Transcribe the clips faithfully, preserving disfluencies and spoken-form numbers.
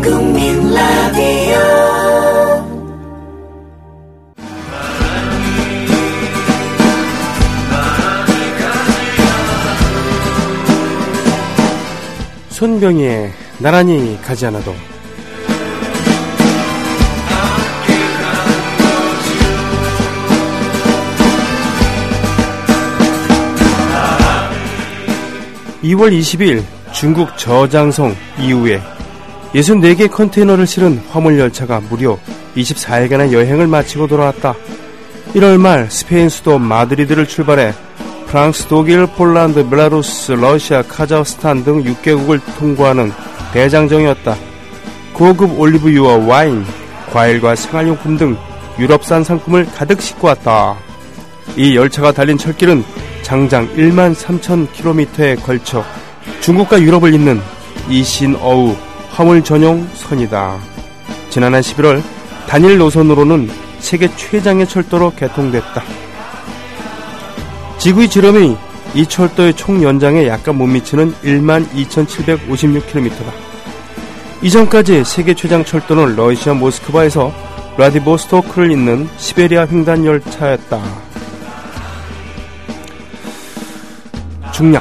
국민 라디오 손병희의 나란히 가지 않아도. 이월 이십일 중국 저장성 이후에 육십사 개 컨테이너를 실은 화물열차가 무려 이십사일간의 여행을 마치고 돌아왔다. 일월 말 스페인 수도 마드리드를 출발해 프랑스, 독일, 폴란드, 벨라루스, 러시아, 카자흐스탄 등 육 개국을 통과하는 대장정이었다. 고급 올리브유와 와인, 과일과 생활용품 등 유럽산 상품을 가득 싣고 왔다. 이 열차가 달린 철길은 장장 일만 삼천 킬로미터에 걸쳐 중국과 유럽을 잇는 이신어우 화물 전용 선이다. 지난해 십일월 단일 노선으로는 세계 최장의 철도로 개통됐다. 지구의 지름이 이 철도의 총 연장에 약간 못 미치는 일만 이천칠백오십육 킬로미터다. 이전까지 세계 최장 철도는 러시아 모스크바에서 블라디보스토크를 잇는 시베리아 횡단 열차였다. 중략.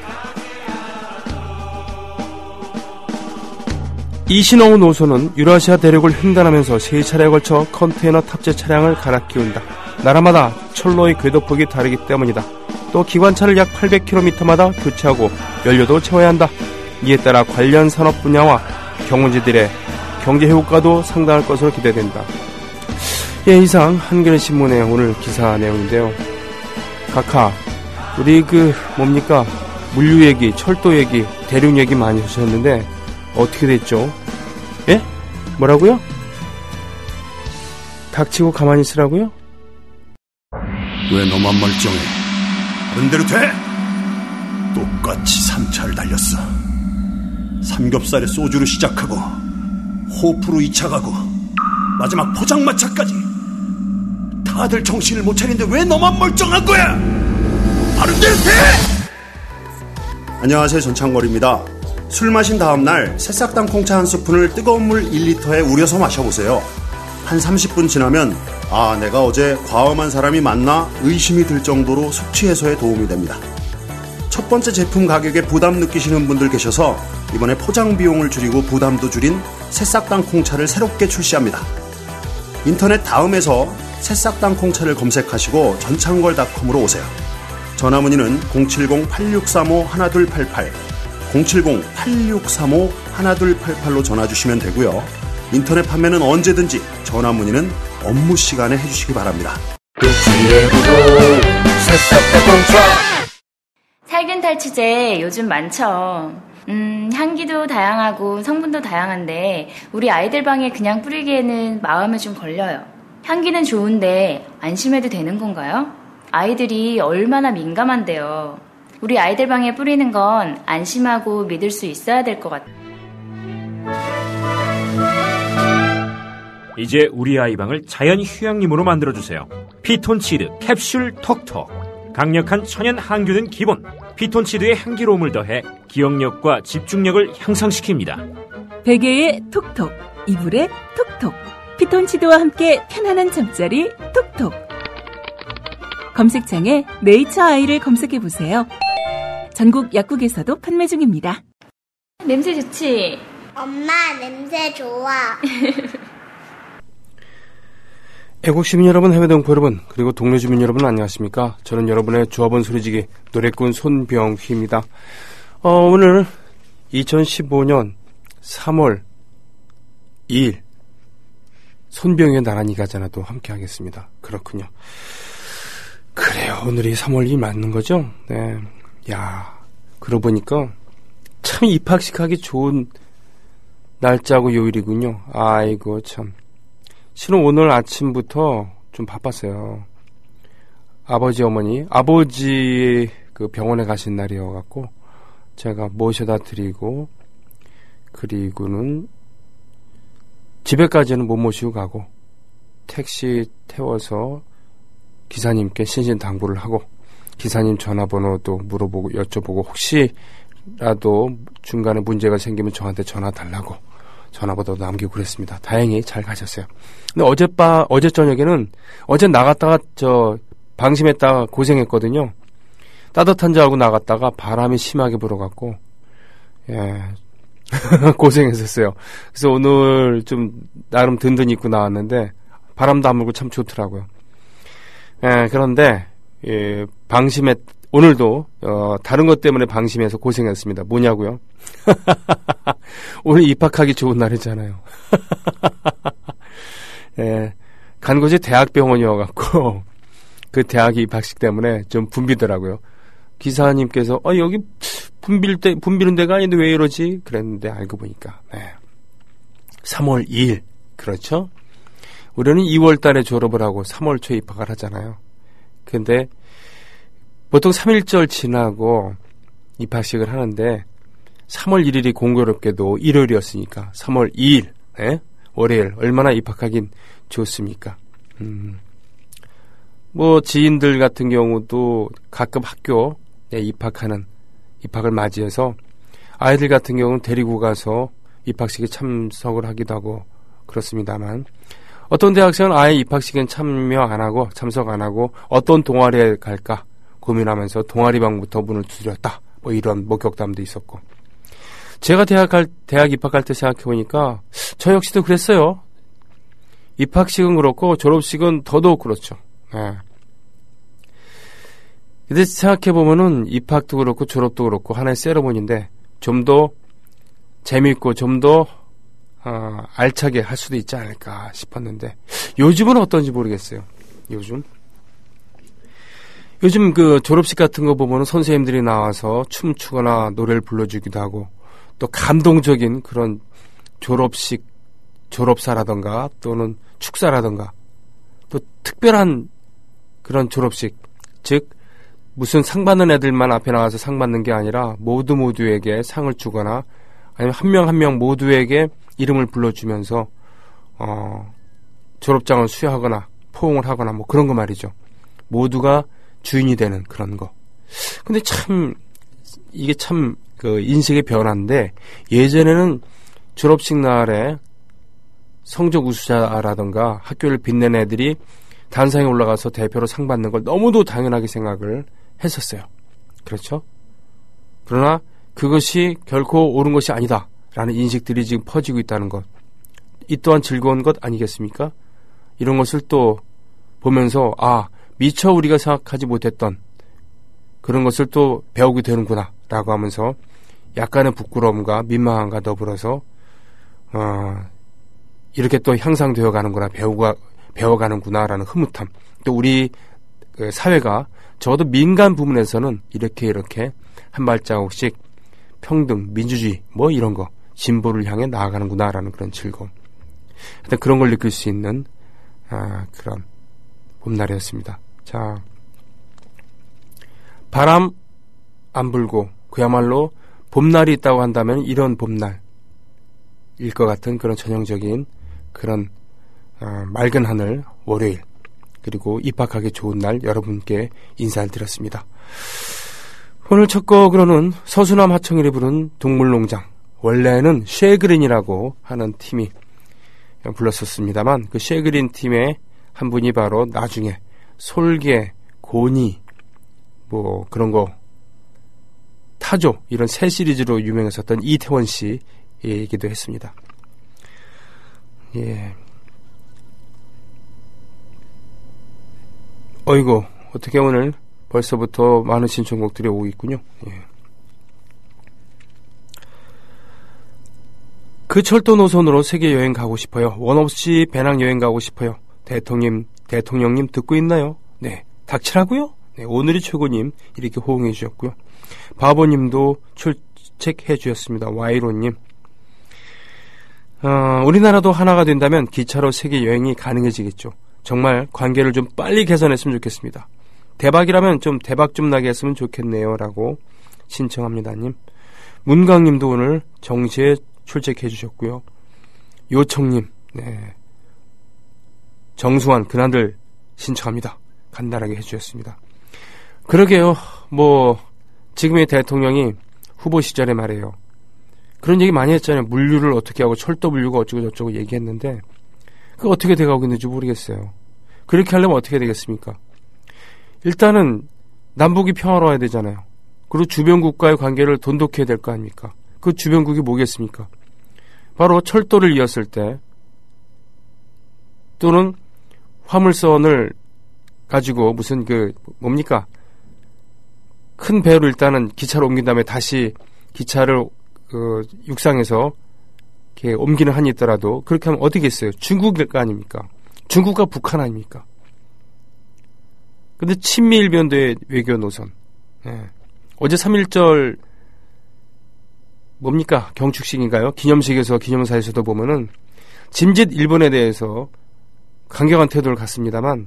이신어우 노선은 유라시아 대륙을 횡단하면서 세 차례에 걸쳐 컨테이너 탑재 차량을 갈아 끼운다. 나라마다 철로의 궤도폭이 다르기 때문이다. 또 기관차를 약 팔백 킬로미터마다 교체하고 연료도 채워야 한다. 이에 따라 관련 산업 분야와 경운지들의 경제 효과도 상당할 것으로 기대된다. 예, 이상 한겨레신문의 오늘 기사 내용인데요. 각하, 우리 그 뭡니까 물류 얘기, 철도 얘기, 대륙 얘기 많이 하셨는데 어떻게 됐죠? 예? 뭐라고요? 닥치고 가만히 있으라고요? 왜 너만 멀쩡해? 다른 대로 돼? 똑같이 삼 차를 달렸어. 삼겹살에 소주로 시작하고 호프로 이 차 가고 마지막 포장마차까지. 다들 정신을 못 차리는데 왜 너만 멀쩡한 거야? 다른 대로 돼! 안녕하세요, 전창걸입니다. 술 마신 다음날 새싹 땅콩차 한 스푼을 뜨거운 물 일 리터에 우려서 마셔보세요. 한 삼십 분 지나면 아, 내가 어제 과음한 사람이 맞나 의심이 들 정도로 숙취 해소에 도움이 됩니다. 첫 번째 제품 가격에 부담 느끼시는 분들 계셔서 이번에 포장 비용을 줄이고 부담도 줄인 새싹 땅콩차를 새롭게 출시합니다. 인터넷 다음에서 새싹 땅콩차를 검색하시고 전창걸 닷컴으로 오세요. 전화문의는 공칠공 팔육삼오 일이팔팔, 공칠공 팔육삼오 일이팔팔로 전화주시면 되고요. 인터넷 판매는 언제든지 전화 문의는 업무 시간에 해주시기 바랍니다. 살균 탈취제 요즘 많죠. 음, 향기도 다양하고 성분도 다양한데 우리 아이들 방에 그냥 뿌리기에는 마음에 좀 걸려요. 향기는 좋은데 안심해도 되는 건가요? 아이들이 얼마나 민감한데요. 우리 아이들 방에 뿌리는 건 안심하고 믿을 수 있어야 될 것 같아요. 이제 우리 아이 방을 자연 휴양림으로 만들어주세요. 피톤치드 캡슐 톡톡. 강력한 천연 항균은 기본. 피톤치드의 향기로움을 더해 기억력과 집중력을 향상시킵니다. 베개에 톡톡, 이불에 톡톡. 피톤치드와 함께 편안한 잠자리 톡톡. 검색창에 네이처 아이를 검색해보세요. 전국 약국에서도 판매 중입니다. 냄새 좋지? 엄마, 냄새 좋아. 애국 시민 여러분, 해외 동포 여러분, 그리고 동네 주민 여러분 안녕하십니까? 저는 여러분의 조합원 소리지기 노래꾼 손병휘입니다. 어, 오늘 이천십오년 삼월 이일 손병휘의 나란히 가잖아도 함께 하겠습니다. 그렇군요. 그래요, 오늘이 삼월 이일 맞는 거죠? 네. 야, 그러고 보니까 참 입학식 하기 좋은 날짜고 요일이군요. 아이고 참. 실은 오늘 아침부터 좀 바빴어요. 아버지, 어머니, 아버지 그 병원에 가신 날이어갖고 제가 모셔다 드리고, 그리고는 집에까지는 못 모시고 가고 택시 태워서 기사님께 신신당부를 하고, 기사님 전화번호도 물어보고 여쭤보고 혹시라도 중간에 문제가 생기면 저한테 전화 달라고 전화번호도 남기고 그랬습니다. 다행히 잘 가셨어요. 근데 어젯밤, 어제 저녁에는, 어제 나갔다가, 저, 방심했다가 고생했거든요. 따뜻한 줄 알고 나갔다가 바람이 심하게 불어갖고, 예, 고생했었어요. 그래서 오늘 좀, 나름 든든히 입고 나왔는데, 바람도 안 불고 참 좋더라고요. 예, 그런데, 예, 방심했, 오늘도, 어, 다른 것 때문에 방심해서 고생했습니다. 뭐냐고요? 오늘 입학하기 좋은 날이잖아요. 예, 간 곳이 대학병원이어갖고, 그 대학 입학식 때문에 좀 붐비더라고요. 기사님께서, 어, 여기 붐빌 때, 붐비는 데가 아닌데 왜 이러지? 그랬는데 알고 보니까, 네. 삼월 이일. 그렇죠? 우리는 이월 달에 졸업을 하고 삼월 초에 입학을 하잖아요. 근데, 보통 삼일절 지나고 입학식을 하는데 삼월 일일이 공교롭게도 일요일이었으니까 삼월 이일, 예? 월요일 얼마나 입학하긴 좋습니까? 음. 뭐 지인들 같은 경우도 가끔 학교 에 입학하는 입학을 맞이해서 아이들 같은 경우는 데리고 가서 입학식에 참석을 하기도 하고 그렇습니다만 어떤 대학생은 아예 입학식엔 참여 안 하고 참석 안 하고 어떤 동아리에 갈까 고민하면서 동아리방부터 문을 두드렸다. 뭐 이런 목격담도 있었고. 제가 대학 갈, 대학 입학할 때 생각해보니까 저 역시도 그랬어요. 입학식은 그렇고 졸업식은 더더욱 그렇죠. 네. 근데 생각해보면은 입학도 그렇고 졸업도 그렇고 하나의 세레모니인데 좀 더 재밌고 좀 더 어, 알차게 할 수도 있지 않을까 싶었는데 요즘은 어떤지 모르겠어요. 요즘. 요즘 그 졸업식 같은 거 보면은 선생님들이 나와서 춤추거나 노래를 불러주기도 하고 또 감동적인 그런 졸업식, 졸업사라던가 또는 축사라던가 또 특별한 그런 졸업식, 즉 무슨 상 받는 애들만 앞에 나와서 상 받는 게 아니라 모두 모두에게 상을 주거나 아니면 한 명 한 명 모두에게 이름을 불러주면서 어, 졸업장을 수여하거나 포옹을 하거나 뭐 그런 거 말이죠. 모두가 주인이 되는 그런 거. 근데 참 이게 참 그 인식의 변화인데 예전에는 졸업식 날에 성적 우수자라던가 학교를 빛낸 애들이 단상에 올라가서 대표로 상 받는 걸 너무도 당연하게 생각을 했었어요. 그렇죠? 그러나 그것이 결코 옳은 것이 아니다라는 인식들이 지금 퍼지고 있다는 것. 이 또한 즐거운 것 아니겠습니까? 이런 것을 또 보면서 아 미처 우리가 생각하지 못했던 그런 것을 또 배우게 되는구나 라고 하면서 약간의 부끄러움과 민망함과 더불어서 어, 이렇게 또 향상되어 가는구나 배우가, 배워가는구나 라는 흐뭇함. 또 우리 그 사회가 적어도 민간 부분에서는 이렇게 이렇게 한 발자국씩 평등, 민주주의 뭐 이런 거 진보를 향해 나아가는구나 라는 그런 즐거움. 하여튼 그런 걸 느낄 수 있는 아, 그런 봄날이었습니다. 자, 바람 안 불고 그야말로 봄날이 있다고 한다면 이런 봄날일 것 같은 그런 전형적인 그런 어, 맑은 하늘 월요일 그리고 입학하기 좋은 날 여러분께 인사를 드렸습니다. 오늘 첫 곡으로는 서수남 하청일이 부른 동물농장, 원래는 쉐그린이라고 하는 팀이 불렀었습니다만 그 쉐그린 팀의 한 분이 바로 나중에 솔개, 고니 뭐 그런 거 타조 이런 새 시리즈로 유명했었던 이태원 씨이기도 했습니다. 예. 어이구 어떻게 오늘 벌써부터 많은 신청곡들이 오고 있군요. 예. 그 철도 노선으로 세계 여행 가고 싶어요. 원 없이 배낭 여행 가고 싶어요. 대통령 대통령님 듣고 있나요? 네, 닥치라고요? 네, 오늘이 최고님 이렇게 호응해 주셨고요. 바보님도 출첵해 주셨습니다. 와이로님. 어, 우리나라도 하나가 된다면 기차로 세계 여행이 가능해지겠죠. 정말 관계를 좀 빨리 개선했으면 좋겠습니다. 대박이라면 좀 대박 좀 나게 했으면 좋겠네요. 라고 신청합니다님. 문강님도 오늘 정시에 출첵해 주셨고요. 요청님, 네. 정수환, 그날들 신청합니다. 간단하게 해주셨습니다. 그러게요. 뭐 지금의 대통령이 후보 시절에 말이에요. 그런 얘기 많이 했잖아요. 물류를 어떻게 하고 철도 물류가 어쩌고 저쩌고 얘기했는데 그 어떻게 돼가고 있는지 모르겠어요. 그렇게 하려면 어떻게 되겠습니까? 일단은 남북이 평화로워야 되잖아요. 그리고 주변국과의 관계를 돈독해야 될 거 아닙니까? 그 주변국이 뭐겠습니까? 바로 철도를 이었을 때 또는 화물선을 가지고 무슨 그 뭡니까? 큰 배로 일단은 기차로 옮긴 다음에 다시 기차를 그 육상에서 이렇게 옮기는 한이 있더라도 그렇게 하면 어디겠어요? 중국일 거 아닙니까? 중국과 북한 아닙니까? 근데 친미일변도의 외교 노선. 예. 어제 삼일절 뭡니까? 경축식인가요? 기념식에서 기념사에서도 보면은 짐짓 일본에 대해서 강경한 태도를 갖습니다만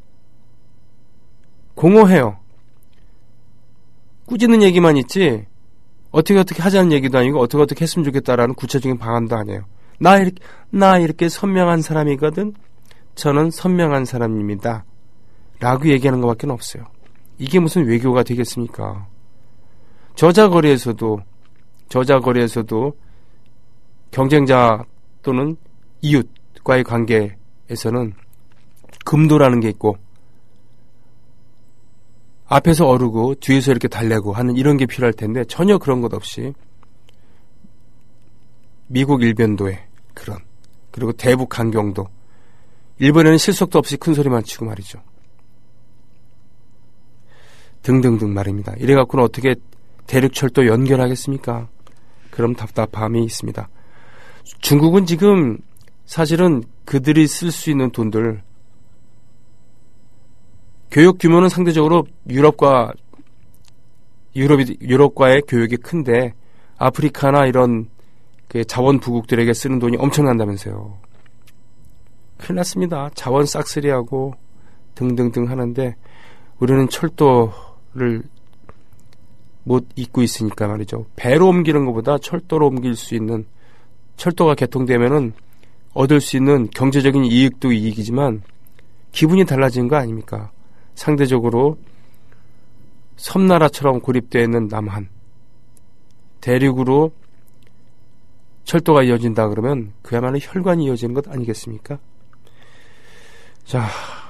공허해요. 꾸짖는 얘기만 있지 어떻게 어떻게 하자는 얘기도 아니고 어떻게 어떻게 했으면 좋겠다라는 구체적인 방안도 아니에요. 나 이렇게 나 이렇게 선명한 사람이거든. 저는 선명한 사람입니다. 라고 얘기하는 것밖에 없어요. 이게 무슨 외교가 되겠습니까? 저자거리에서도 저자거리에서도 경쟁자 또는 이웃과의 관계에서는 금도라는 게 있고 앞에서 어르고 뒤에서 이렇게 달래고 하는 이런 게 필요할 텐데 전혀 그런 것 없이 미국 일변도의 그런 그리고 대북 강경도 일본에는 실속도 없이 큰 소리만 치고 말이죠. 등등등 말입니다. 이래갖고는 어떻게 대륙철도 연결하겠습니까? 그럼 답답함이 있습니다. 중국은 지금 사실은 그들이 쓸 수 있는 돈들 교육 규모는 상대적으로 유럽과 유럽이 유럽과의 교육이 큰데 아프리카나 이런 그 자원 부국들에게 쓰는 돈이 엄청난다면서요. 큰일 났습니다. 자원 싹쓸이하고 등등등 하는데 우리는 철도를 못 잇고 있으니까 말이죠. 배로 옮기는 것보다 철도로 옮길 수 있는 철도가 개통되면은 얻을 수 있는 경제적인 이익도 이익이지만 기분이 달라지는 거 아닙니까? 상대적으로 섬나라처럼 고립되어 있는 남한 대륙으로 철도가 이어진다 그러면 그야말로 혈관이 이어지는 것 아니겠습니까? 자,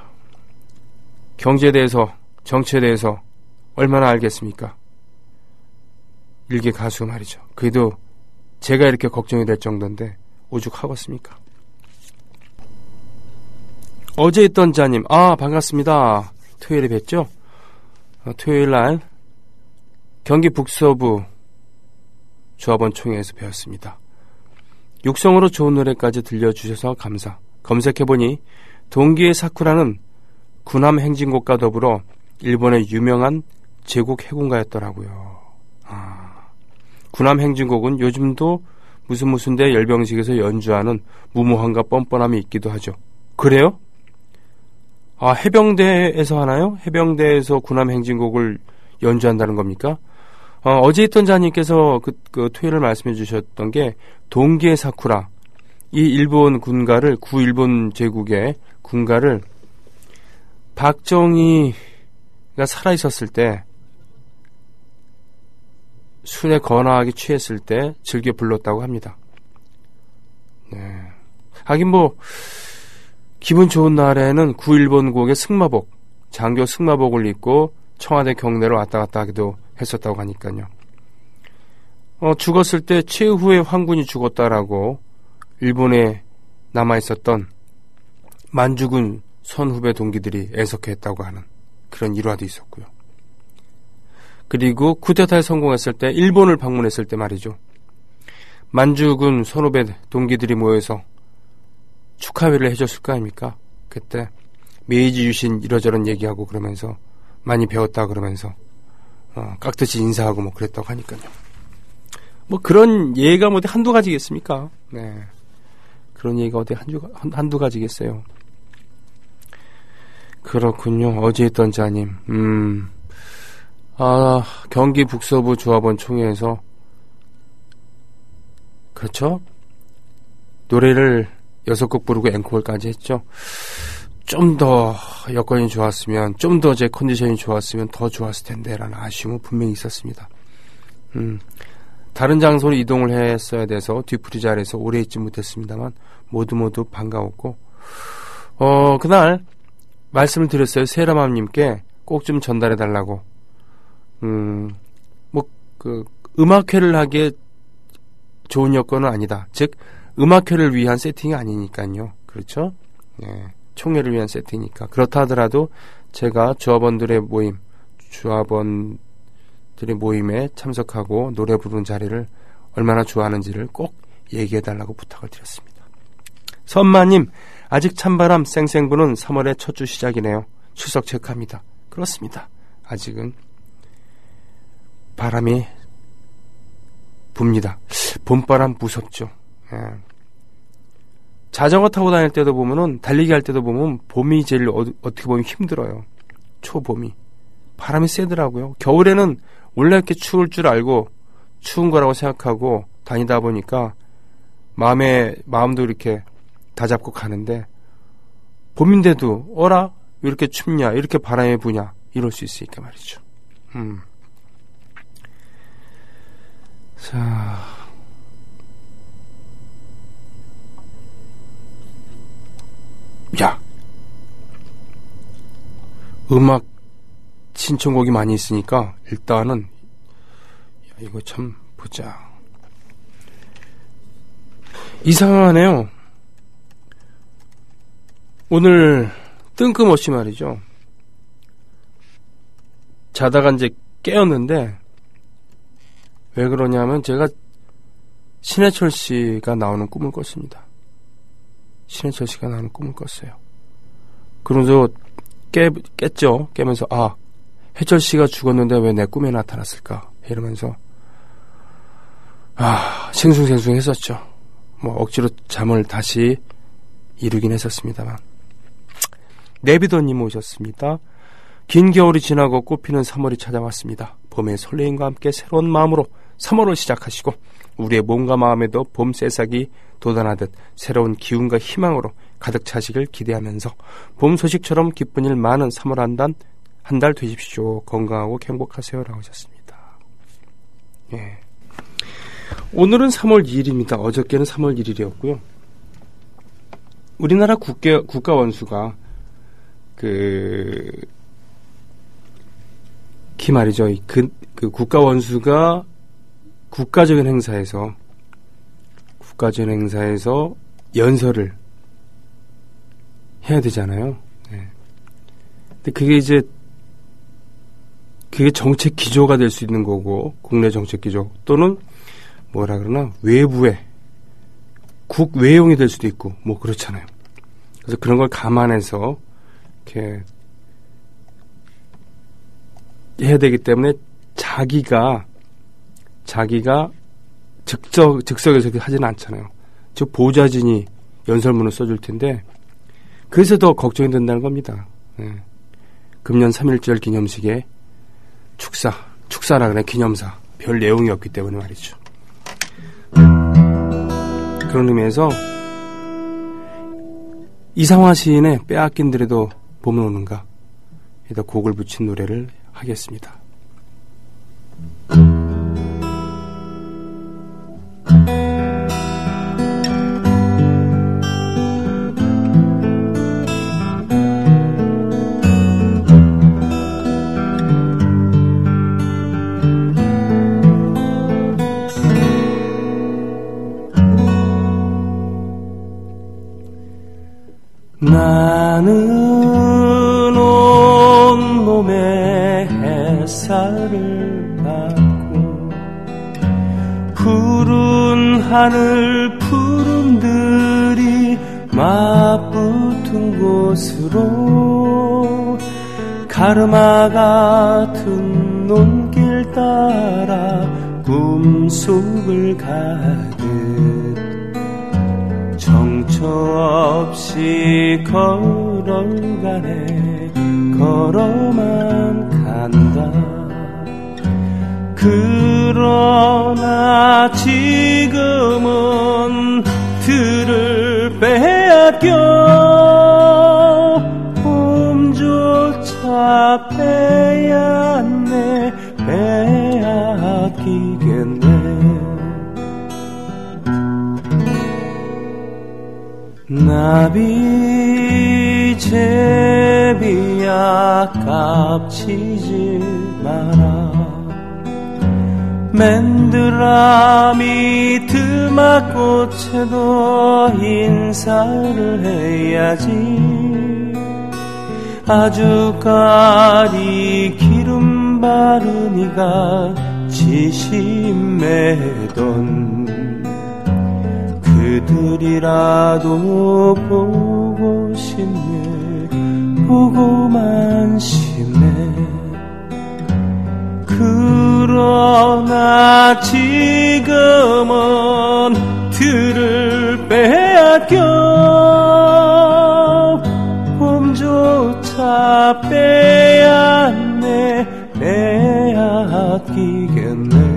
경제에 대해서 정치에 대해서 얼마나 알겠습니까? 일개 가수 말이죠. 그래도 제가 이렇게 걱정이 될 정도인데 오죽하겠습니까? 어제 있던 자님, 아 반갑습니다. 토요일에 뵀죠? 어, 토요일날 경기 북서부 조합원 총회에서 배웠습니다. 육성으로 좋은 노래까지 들려주셔서 감사. 검색해보니 동기의 사쿠라는 군함 행진곡과 더불어 일본의 유명한 제국 해군가였더라고요. 아, 군함 행진곡은 요즘도 무슨 무슨 대 열병식에서 연주하는 무모함과 뻔뻔함이 있기도 하죠. 그래요? 아, 해병대에서 하나요? 해병대에서 군함 행진곡을 연주한다는 겁니까? 어, 어제 있던 자님께서 그, 그 토요일을 말씀해 주셨던 게 동기의 사쿠라, 이 일본 군가를 구 일본 제국의 군가를 박정희가 살아있었을 때 술에 거나하게 취했을 때 즐겨 불렀다고 합니다. 네. 하긴 뭐 기분 좋은 날에는 구 일본국의 승마복, 장교 승마복을 입고 청와대 경내를 왔다 갔다 하기도 했었다고 하니까요. 어, 죽었을 때 최후의 황군이 죽었다라고 일본에 남아있었던 만주군 선후배 동기들이 애석해했다고 하는 그런 일화도 있었고요. 그리고 쿠데타에 성공했을 때 일본을 방문했을 때 말이죠. 만주군 선후배 동기들이 모여서 축하회를 해줬을 거 아닙니까? 그때 메이지 유신 이러저런 얘기하고 그러면서 많이 배웠다 그러면서 어, 깍듯이 인사하고 뭐 그랬다고 하니까요. 뭐 그런 예가 뭐 어디 한두 가지겠습니까? 네. 그런 얘기가 어디 한두, 한두 가지겠어요. 그렇군요. 어제 있던 자님. 음. 아, 경기 북서부 조합원 총회에서 그렇죠? 노래를 여섯 곡 부르고 앵콜까지 했죠. 좀 더 여건이 좋았으면, 좀 더 제 컨디션이 좋았으면 더 좋았을 텐데 라는 아쉬움은 분명히 있었습니다. 음, 다른 장소로 이동을 했어야 돼서 뒤풀이 자리에서 오래 있지 못했습니다만 모두 모두 반가웠고 어 그날 말씀을 드렸어요. 세라맘님께 꼭 좀 전달해달라고. 음, 뭐 그 음악회를 하기에 좋은 여건은 아니다. 즉 음악회를 위한 세팅이 아니니까요. 그렇죠? 예, 총회를 위한 세팅이니까. 그렇다 하더라도 제가 조합원들의 모임, 조합원들의 모임에 참석하고 노래 부르는 자리를 얼마나 좋아하는지를 꼭 얘기해달라고 부탁을 드렸습니다. 선마님, 아직 찬바람 쌩쌩 부는 삼월의 첫 주 시작이네요. 출석 체크합니다. 그렇습니다. 아직은 바람이 붑니다. 봄바람 무섭죠. 예. 자전거 타고 다닐 때도 보면은, 달리기 할 때도 보면 봄이 제일 어, 어떻게 보면 힘들어요. 초봄이. 바람이 세더라고요. 겨울에는 원래 이렇게 추울 줄 알고 추운 거라고 생각하고 다니다 보니까 마음에, 마음도 이렇게 다잡고 가는데, 봄인데도 어라? 왜 이렇게 춥냐? 이렇게 바람이 부냐? 이럴 수 있으니까 말이죠. 음. 자, 야, 음악 신청곡이 많이 있으니까 일단은 야, 이거 참 보자. 이상하네요. 오늘 뜬금없이 말이죠. 자다가 이제 깨었는데 왜 그러냐면 제가 신해철 씨가 나오는 꿈을 꿨습니다. 신해철 씨가 나오는 꿈을 꿨어요. 그러면서 깨, 깼죠. 깨면서 아, 해철 씨가 죽었는데 왜 내 꿈에 나타났을까 이러면서 아, 싱숭생숭 했었죠. 뭐 억지로 잠을 다시 이루긴 했었습니다만. 네비더님 오셨습니다. 긴 겨울이 지나고 꽃피는 삼월이 찾아왔습니다. 봄의 설레임과 함께 새로운 마음으로 삼월을 시작하시고 우리의 몸과 마음에도 봄 새싹이 돋아나듯 새로운 기운과 희망으로 가득 차시길 기대하면서 봄 소식처럼 기쁜 일 많은 삼월 한 달 한 달 되십시오. 건강하고 행복하세요. 라고 하셨습니다. 예. 오늘은 삼월 이일입니다. 어저께는 삼월 일일이었고요. 우리나라 국가, 국가 원수가 그, 기 말이죠. 그, 그 국가 원수가 국가적인 행사에서, 국가적인 행사에서 연설을 해야 되잖아요. 네. 근데 그게 이제, 그게 정책 기조가 될 수 있는 거고, 국내 정책 기조, 또는 뭐라 그러나, 외부의, 국외용이 될 수도 있고, 뭐 그렇잖아요. 그래서 그런 걸 감안해서, 이렇게, 해야 되기 때문에 자기가 자기가 즉석, 즉석에서 하지는 않잖아요. 즉 보좌진이 연설문을 써줄 텐데 그래서 더 걱정이 된다는 겁니다. 네. 금년 삼일절 기념식에 축사, 축사라 그래 기념사 별 내용이 없기 때문에 말이죠. 그런 의미에서 이상화 시인의 빼앗긴 들에도 봄은 오는가 에다 곡을 붙인 노래를 하겠습니다. 나는 온몸에 햇살을 받고 푸른 하늘 푸른들이 맞붙은 곳으로 가르마 같은 논길 따라 꿈속을 가듯 정처 없이 걸어가네 걸어만 간다. 그러나 지금은 들을 빼앗겨 봄조차 빼앗네 빼앗기겠네. 나비 제비야 깝치지 마라. 맨드라미 드마꽃에도 인사를 해야지. 아주까리 기름 바르니가 지심매던 그들이라도 보고 싶네. 보고만 싶네. 그러나 지금은 들을 빼앗겨. 봄조차 빼앗네. 빼앗기겠네.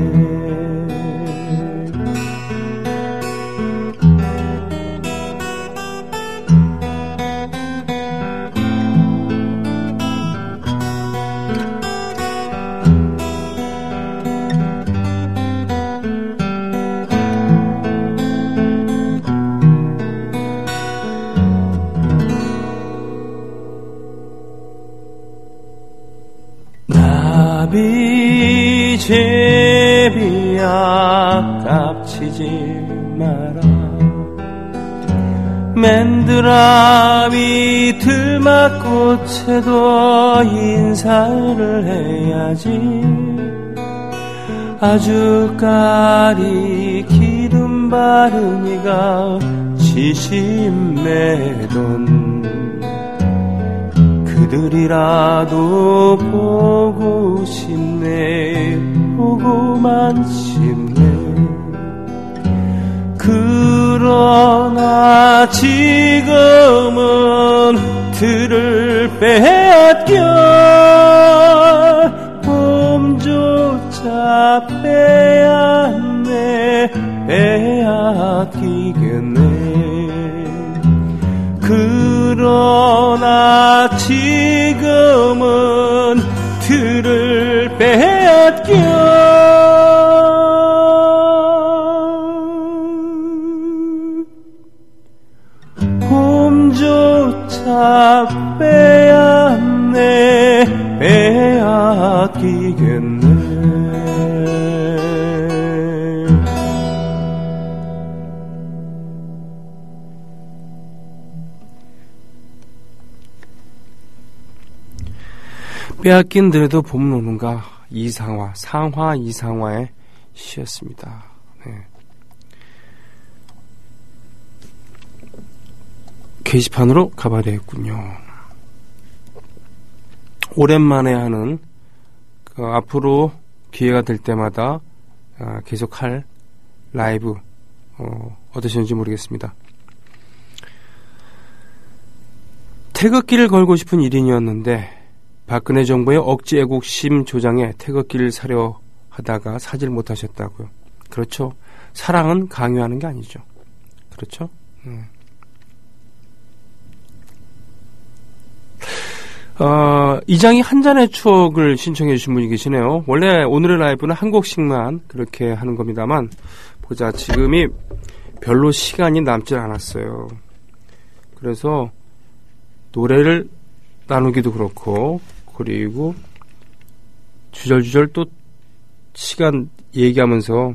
나비 제비야 깝치지 마라. 맨드라미 들마꽃에도 인사를 해야지. 아주까리 기름 바르니가 지심매던 그들이라도 보고 싶네. 보고만 싶네. 그러나 지금은 들을 빼앗겨. 봄조차 빼앗네. 빼앗기겠네. 그러나 지금은 들을 빼앗겨. 봄조차 빼앗네. 빼앗기겠네. 빼앗긴 데도 봄은 오는가. 이상화, 상화 이상화의 시였습니다. 네. 게시판으로 가봐야 되겠군요. 오랜만에 하는 그 앞으로 기회가 될 때마다 아, 계속할 라이브 어, 어떠셨는지 모르겠습니다. 태극기를 걸고 싶은 일 인이었는데 박근혜 정부의 억지 애국심 조장에 태극기를 사려 하다가 사질 못하셨다고요. 그렇죠. 사랑은 강요하는 게 아니죠. 그렇죠. 음. 어, 이장이 한 잔의 추억을 신청해 주신 분이 계시네요. 원래 오늘의 라이브는 한 곡씩만 그렇게 하는 겁니다만 보자. 지금이 별로 시간이 남질 않았어요. 그래서 노래를 나누기도 그렇고 그리고 주절주절 또 시간 얘기하면서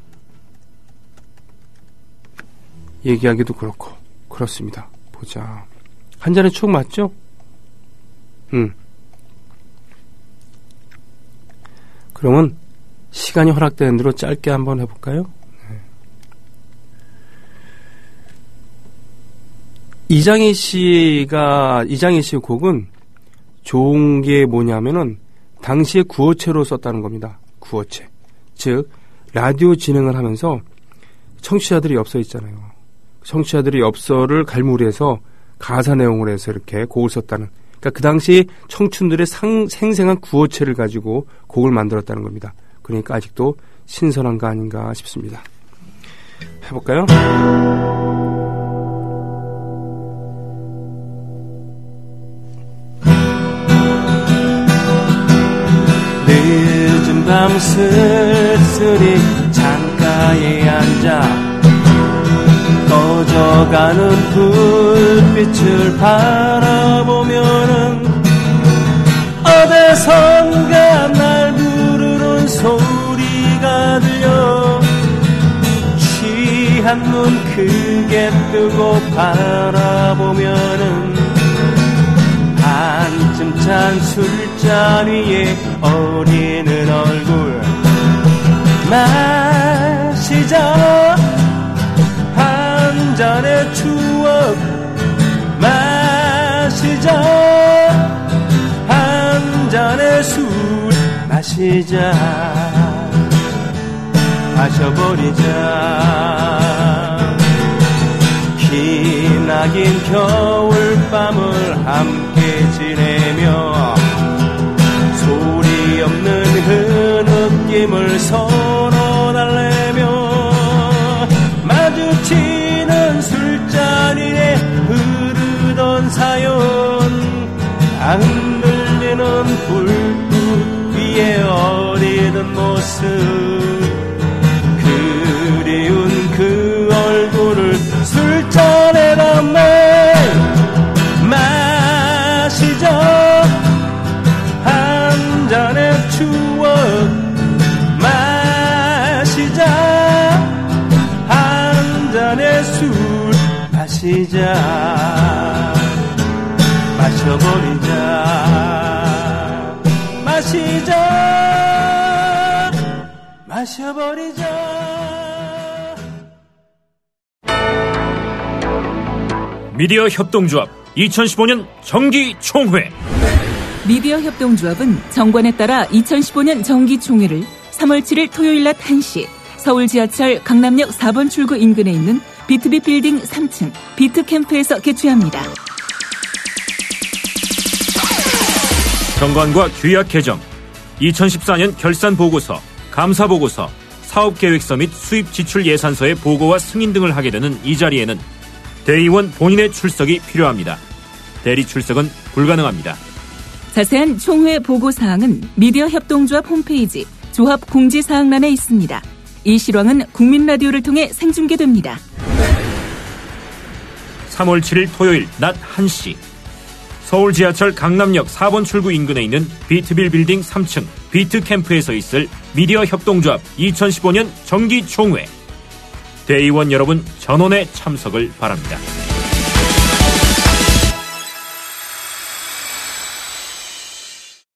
얘기하기도 그렇고 그렇습니다. 보자. 한 잔의 추억 맞죠? 음. 그러면 시간이 허락되는 대로 짧게 한번 해볼까요? 네. 이장희 씨가 이장희 씨의 곡은 좋은 게 뭐냐면은 당시에 구어체로 썼다는 겁니다. 구어체. 즉 라디오 진행을 하면서 청취자들이 엽서 있잖아요. 청취자들이 엽서를 갈무리해서 가사 내용을 해서 이렇게 곡을 썼다는. 그러니까 그 당시 청춘들의 상, 생생한 구어체를 가지고 곡을 만들었다는 겁니다. 그러니까 아직도 신선한 거 아닌가 싶습니다. 해볼까요? 늦은 밤 쓸쓸히 창가에 앉아 꺼져 흘러가는 불빛을 바라보면은 어디선가 날 부르는 소리가 들려 취한 눈 크게 뜨고 바라보면은 한쯤 찬 술잔 위에 어리는 얼굴 마시자 한 잔의 추억 마시자 한 잔의 술 마시자 마셔버리자 기나긴 겨울밤을 함께 지내며 소리 없는 그 느낌을 서로 달래며 마주치는 술잔 위에 흐르던 사연 다 흔들리는 불빛 위에 어리던 모습 그리운 그 얼굴을 술잔에 담아 마시자 한 잔의 추억 마시자 한 잔의 술 마시자 마셔버리자 마시자 마셔버리자. 미디어 협동조합 이천십오 년 정기총회. 미디어 협동조합은 정관에 따라 이천십오 년 정기총회를 삼월 칠일 토요일 낮 한 시 서울 지하철 강남역 사 번 출구 인근에 있는 비트비 빌딩 삼 층 비트캠프에서 개최합니다. 정관과 규약 개정, 이천십사 년 결산 보고서, 감사 보고서, 사업계획서 및 수입 지출 예산서의 보고와 승인 등을 하게 되는 이 자리에는 대의원 본인의 출석이 필요합니다. 대리 출석은 불가능합니다. 자세한 총회 보고사항은 미디어 협동조합 홈페이지 조합 공지사항란에 있습니다. 이 실황은 국민라디오를 통해 생중계됩니다. 삼월 칠일 토요일 낮 한 시 서울 지하철 강남역 사 번 출구 인근에 있는 비트빌 빌딩 삼 층 비트캠프에서 있을 미디어 협동조합 이천십오 년 정기총회. 대의원 여러분 전원의 참석을 바랍니다.